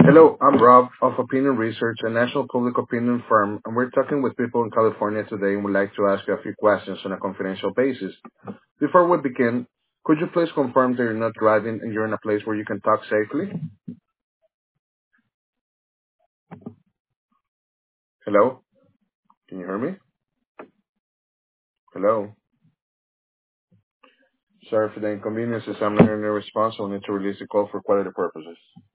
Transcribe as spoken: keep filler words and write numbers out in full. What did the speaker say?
Hello, I'm Rob of Opinion Research, a national public opinion firm, and we're talking with people in California today and would like to ask you a few questions on a confidential basis. Before we begin, could you please confirm that you're not driving and you're in a place where you can talk safely? Hello? Can you hear me? Hello? Sorry for the inconveniences. I'm not hearing a response. I'll need to release the call for quality purposes.